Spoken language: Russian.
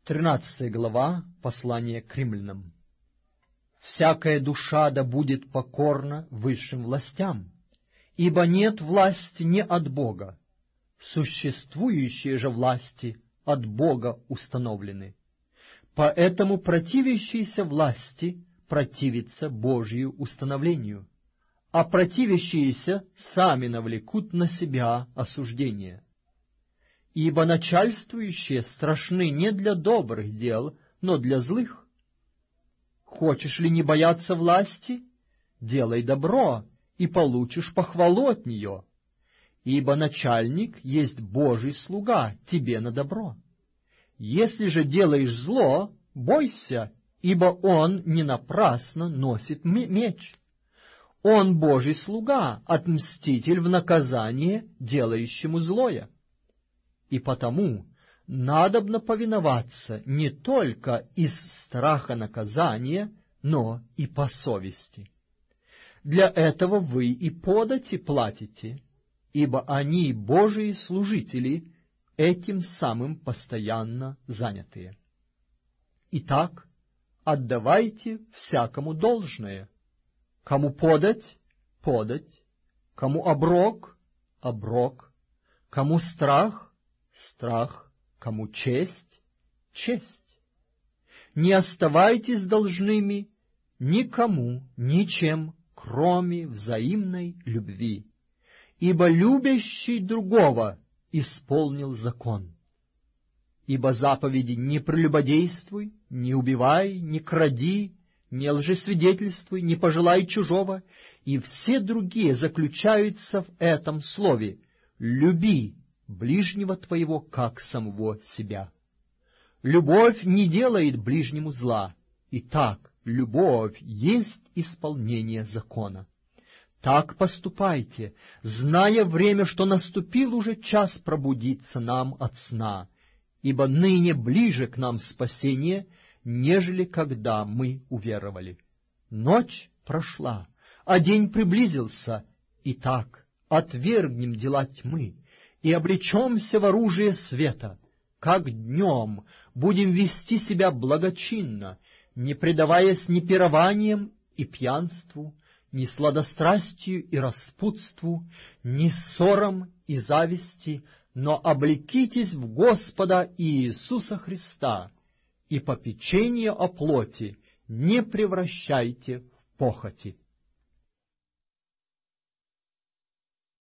13 глава послания к римлянам. «Всякая душа да будет покорна высшим властям, ибо нет власти не от Бога, существующие же власти от Бога установлены. Поэтому противящиеся власти противятся Божию установлению, а противящиеся сами навлекут на себя осуждение. Ибо начальствующие страшны не для добрых дел, но для злых. Хочешь ли не бояться власти? Делай добро, и получишь похвалу от нее. Ибо начальник есть Божий слуга тебе на добро. Если же делаешь зло, бойся, ибо он не напрасно носит меч. Он Божий слуга, отмститель в наказание делающему злое. И потому надобно повиноваться не только из страха наказания, но и по совести. Для этого вы и подати платите, ибо они, Божии служители, этим самым постоянно занятые. Итак, отдавайте всякому должное. Кому подать — подать, кому оброк — оброк, кому страх — страх, кому честь — честь. Не оставайтесь должными никому, ничем, кроме взаимной любви, ибо любящий другого исполнил закон. Ибо заповеди «не прелюбодействуй», «не убивай», «не кради», «не лжесвидетельствуй», «не пожелай чужого» и все другие заключаются в этом слове «люби ближнего твоего, как самого себя». Любовь не делает ближнему зла. Итак, любовь есть исполнение закона. Так поступайте, зная время, что наступил уже час пробудиться нам от сна, ибо ныне ближе к нам спасение, нежели когда мы уверовали. Ночь прошла, а день приблизился. Итак, отвергнем дела тьмы и облечемся в оружие света. Как днем будем вести себя благочинно, не предаваясь ни пированиям и пьянству, ни сладострастию и распутству, ни ссорам и зависти, но облекитесь в Господа Иисуса Христа, и попечение о плоти не превращайте в похоти.